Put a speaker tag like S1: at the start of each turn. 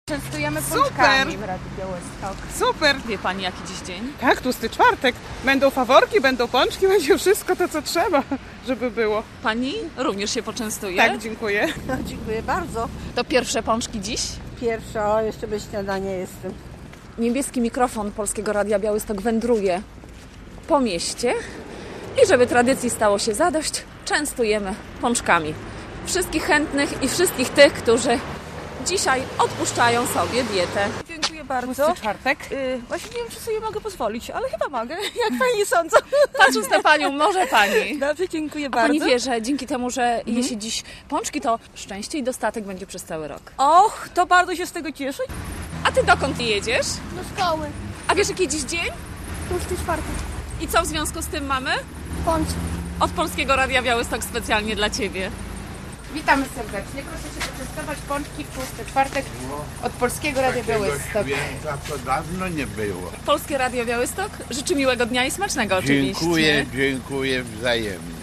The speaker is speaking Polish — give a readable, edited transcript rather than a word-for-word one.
S1: Częstujemy
S2: Super.
S1: pączkami w Radiu Białystok.
S2: Super!
S3: Wie pani jaki dziś dzień?
S2: Tak, tłusty czwartek. Będą faworki, będą pączki, będzie wszystko to, co trzeba, żeby było.
S3: Pani również się poczęstuje?
S2: Tak, dziękuję.
S4: No, dziękuję bardzo.
S3: To pierwsze pączki dziś?
S4: Pierwsza, jeszcze bez śniadania jestem.
S3: Niebieski mikrofon Polskiego Radia Białystok wędruje po mieście i żeby tradycji stało się zadość, częstujemy pączkami wszystkich chętnych i wszystkich tych, którzy dzisiaj odpuszczają sobie dietę.
S5: Dziękuję bardzo.
S2: Tłusty czwartek.
S5: Właśnie nie wiem, czy sobie mogę pozwolić, ale chyba mogę, jak pani sądzą.
S3: Patrząc na panią, może pani.
S5: Dobrze, dziękuję
S3: A
S5: bardzo.
S3: pani wie, że dzięki temu, że je się dziś pączki, to szczęście i dostatek będzie przez cały rok.
S5: Och, to bardzo się z tego cieszę.
S3: A ty dokąd jedziesz?
S6: Do szkoły.
S3: A wiesz jaki dziś dzień?
S6: Tłusty czwartek.
S3: I co w związku z tym mamy?
S6: Pączki.
S3: Od Polskiego Radia Białystok specjalnie dla ciebie.
S1: Witamy serdecznie. Proszę się poczęstować pączki w tłusty czwartek od Polskiego Radia Białystok.
S7: Święta to dawno nie było.
S3: Polskie Radio Białystok życzy miłego dnia i smacznego oczywiście.
S7: Dziękuję wzajemnie.